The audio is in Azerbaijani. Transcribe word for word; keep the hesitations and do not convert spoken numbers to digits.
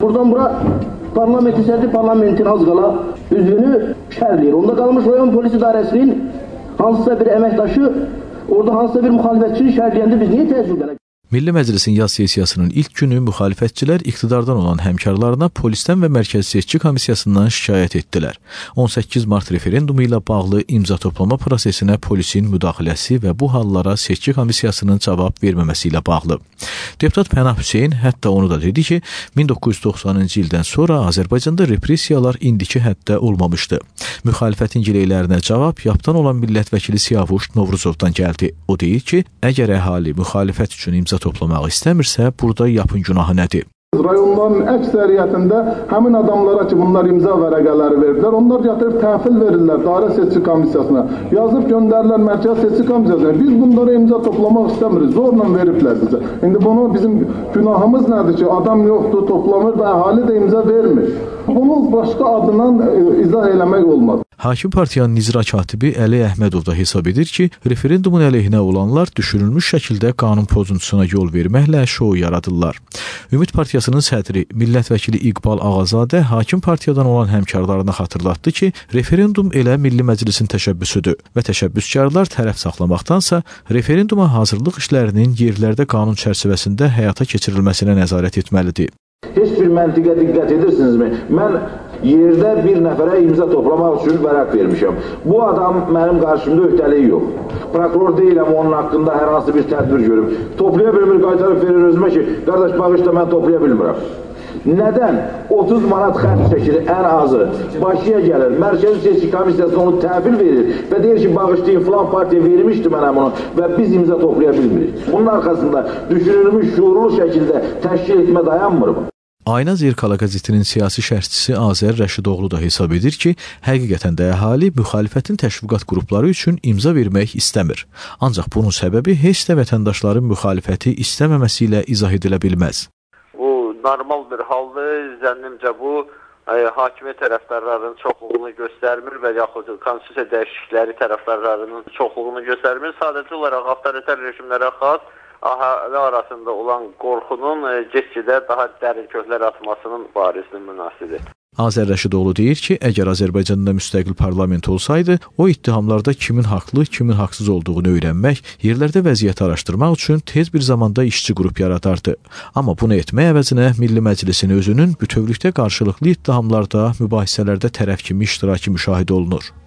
Buradan bura parlamenti sərdi parlamentin az qala üzvünü şərləyir. Onda qalmış rayon polis idarəsinin hansısa bir əməkdaşı, orada hansısa bir müxalifətçini şərləyəndə biz niyə təəccüblənək? Milli Məclisin yaz sessiyasının ilk günü müxalifətçilər iqtidardan olan həmkarlarına polisdən və Mərkəzi Seçki Komissiyasından şikayət etdilər. on səkkiz mart referendumu ilə bağlı imza toplama prosesinə polisin müdaxiləsi və bu hallara Seçki Komissiyasının cavab verməməsi ilə bağlı. Deputat Pənah Hüseyn hətta onu da dedi ki, min doqquz yüz doxsanıncı ildən sonra Azərbaycanda repressiyalar indiki həddə olmamışdı. Müxalifətin gileylərinə cavab yaptan olan millət vəkili Siyavuş Novruzovdan gəldi. O deyir ki, əgər əhali müxalifət üçün imza toplamaq istəmirsə, burada yapın günahı nədir? Rayonların əksəriyyətində həmin adamlara ki, bunlar imza vərəqələri verdilər, onlar gətirib təhvil verirlər Dairə Seçki Komissiyasına. Yazıb göndərirlər Mərkəzi Seçki Komissiyasına. Biz bunlara imza toplamaq istəmirik, zorla veriblər bizə. İndi bunu bizim günahımız nədir ki, adam yoxdur, toplamır və əhali də imza vermir. Bunu başqa adından izah eləmək olmaz. Hakim partiyanın icra katibi Əli Əhmədov da hesab edir ki, referendumun əleyhinə olanlar düşünülmüş şəkildə qanun pozuntusuna yol verməklə şou yaradırlar. Ümid Partiyasının sədri, millət vəkili İqbal Ağazadə hakim partiyadan olan həmkarlarına xatırlatdı ki, referendum elə Milli Məclisin təşəbbüsüdür və təşəbbüskarlar tərəf saxlamaqdansa, referenduma hazırlıq işlərinin yerlərdə qanun çərçivəsində həyata keçirilməsinə nəzarət etməlidir. Heç bir məntiqə diqqət edirsinizmi? Mən yerdə bir nəfərə imza toplamaq üçün vərəq vermişəm. Bu adam mənim qarşımda öhdəliyi yox. Prokuror deyiləm, onun haqqında hər hansı bir tədbir görüm. Toplaya bilmir, qaytarıb verir özümə ki, qardaş bağışla, mən toplaya bilmirəm. Nədən? otuz manat xərc çəkir, ən azı. Başıya gəlir, Mərkəzi Seçki Komissiyası onu təhvil verir və deyir ki, bağışlayın, filan partiya vermişdi mənə bunu və biz imza toplaya bilmirik. Bunun arxasında düşünülmüş şuurlu şəkildə təşkil etmə dayanmır mı? Ayna Zirkala qəzetinin siyasi şərhçisi Azər Rəşidoğlu da hesab edir ki, həqiqətən də əhali müxalifətin təşviqat qrupları üçün imza vermək istəmir. Ancaq bunun səbəbi heç də vətəndaşların müxalifəti istəməməsi ilə izah edilə bilməz. Bu normal bir haldır. Zənnimcə bu ə, hakimiyyət tərəfdarlarının çoxluğunu göstərmir və yaxud konstitusiya dəyişiklikləri tərəfdarlarının çoxluğunu göstərmir. Sadəcə olaraq avtoritar rejimlərə xas əhali arasında olan qorxunun get-gedə daha dərin köklər atmasının barisinin münasibidir. Azər Rəşidoğlu deyir ki, əgər Azərbaycanda müstəqil parlament olsaydı, o ittihamlarda kimin haqlı, kimin haqsız olduğunu öyrənmək, yerlərdə vəziyyəti araşdırmaq üçün tez bir zamanda işçi qrup yaradardı. Amma bunu etmək əvəzinə Milli Məclisin özünün bütövlükdə qarşılıqlı ittihamlarda, mübahisələrdə tərəf kimi iştirakı müşahidə olunur.